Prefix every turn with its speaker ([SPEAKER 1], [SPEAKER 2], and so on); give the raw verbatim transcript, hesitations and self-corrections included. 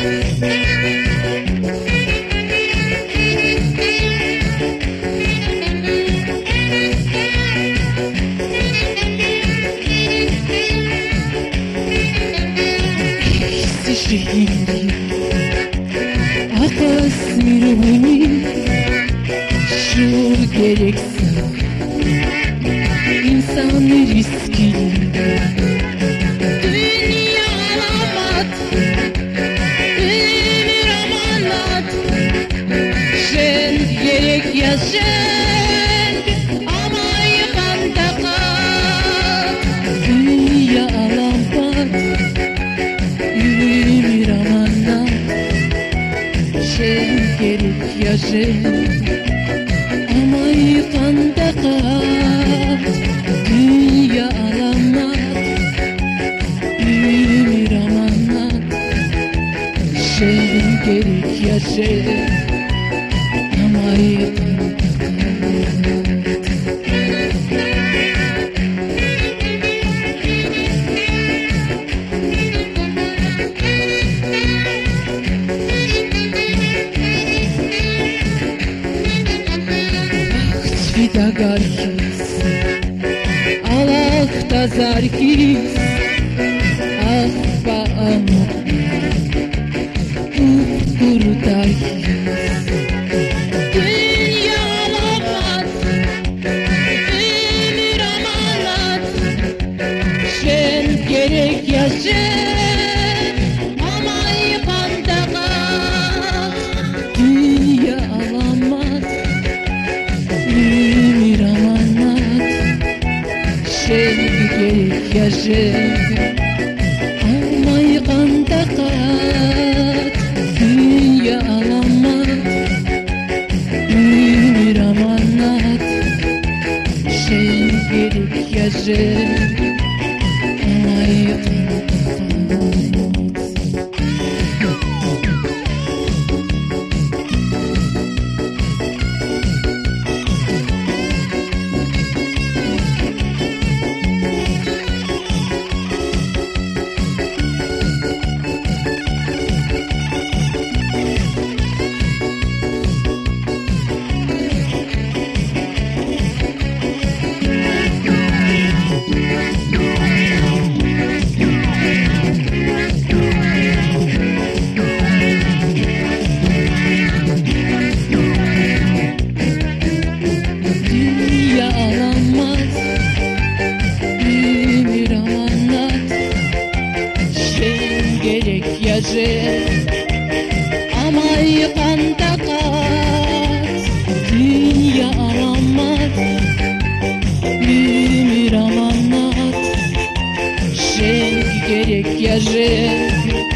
[SPEAKER 1] Şehir akasmiruni şu gerekse insan riski dünya alamat bir amanat sen gerek yaşan ama yıkanda kal dünya alamat bir amanat sen gerek yaşan ama yıkanda kal dünya alamat bir amanat sen gerek yaşan ama yıkanda Fidagarkiz, Allah tazarkiz, ah bağımı, kurtarkiz. Dünya alamat, bir amanat, sen gerek yaşan, ama yıkanda kal. Dünya alamat, bir amanat sen gerek yaşa ama yıkanda kal dünya alamat bir amanat sen gerek yaşa ama yıkanda ama yıkanda kal dünya alamat bir amanat sen gerek yaşa